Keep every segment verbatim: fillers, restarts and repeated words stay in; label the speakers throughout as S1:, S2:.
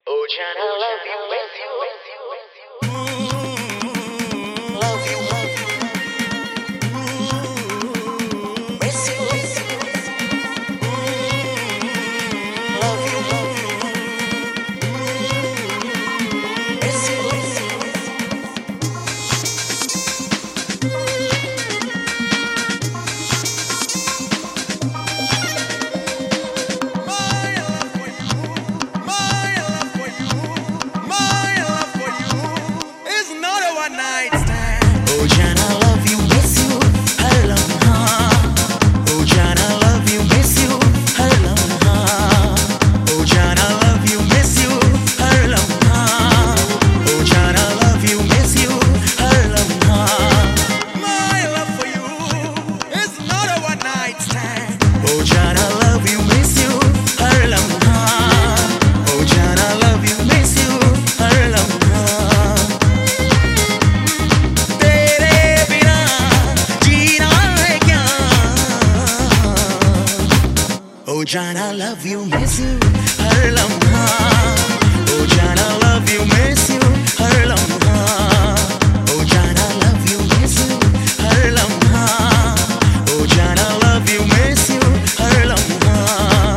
S1: Oh, Jan, I love you, miss you, love you, love you, miss you, miss you, love you, love you, miss you, miss you. Oh, Jan, I love you, miss you, her love, huh? Oh, Jan, I love you, miss you, her love, huh? Oh, Jan, I love you, miss you, her love, huh? Oh, Jan, I love you, miss you, her love, huh?
S2: My love for you is not a one night stand.
S1: Oh, Jan, I love you, miss you, her love, huh? Oh, Jan, I love you, miss you, her love, huh? Oh, Jan, I love you, miss you, her love, huh? Oh, Jan, I love you, miss you, her love, huh? Oh, Jan, I love you, miss you, her love, huh? Oh, Jan, I love you, miss you, her love, huh?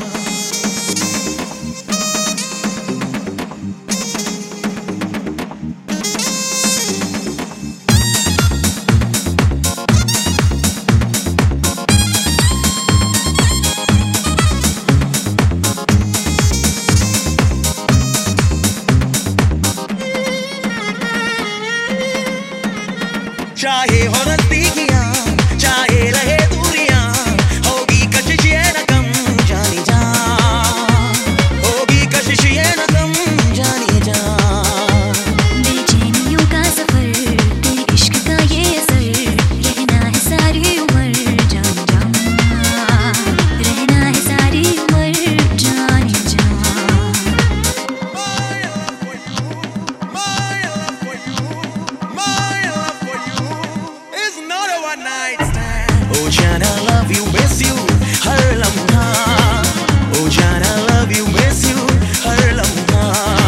S2: चाहे हो नजदीकियां, चाहे रहे दूरियां, होगी कशिश ये न कम जानी जा, होगी कशिश ये न कम जानी जा।
S3: बेचैनियों का सफर, तेरे इश्क का ये असर, रहना है सारी उम्र जानी जा, रहना है सारी उम्र जानी जा।
S2: My love for you, my love for you, my love for you is not a one night stand.
S1: Oh, Jan, I love you, miss you, her love, huh? Oh, Jan, I love you, miss you, her love, huh?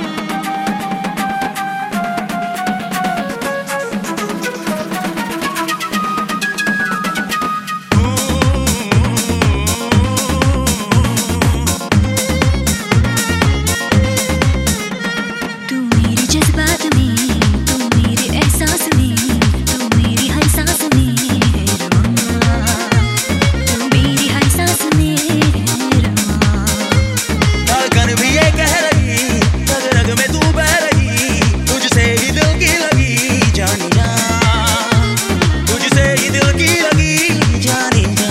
S3: तू मेरे जज्बात में, तू मेरे एहसास में, तू मेरी हर सांस में है रमा, तू मेरी हर सांस में है रमा।
S2: धड़कन भी ये कह रही, रग रग में तू बह रही, तुझसे ही दिल की लगी जानी जा, तुझसे ही दिल की लगी जानी जा।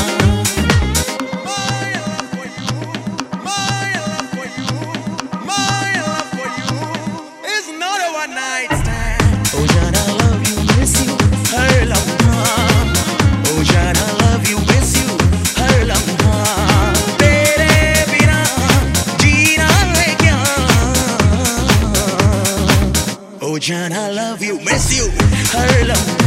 S2: My love for you, my love for you, my love for you is not a one night stand.
S1: Oh, Jan, I love you, miss you, her love, huh? Oh, Jan, I love you, miss you, her love, huh?
S2: तेरे बिना जीना है क्या?
S1: Oh, Jan, I love you, miss you, her love,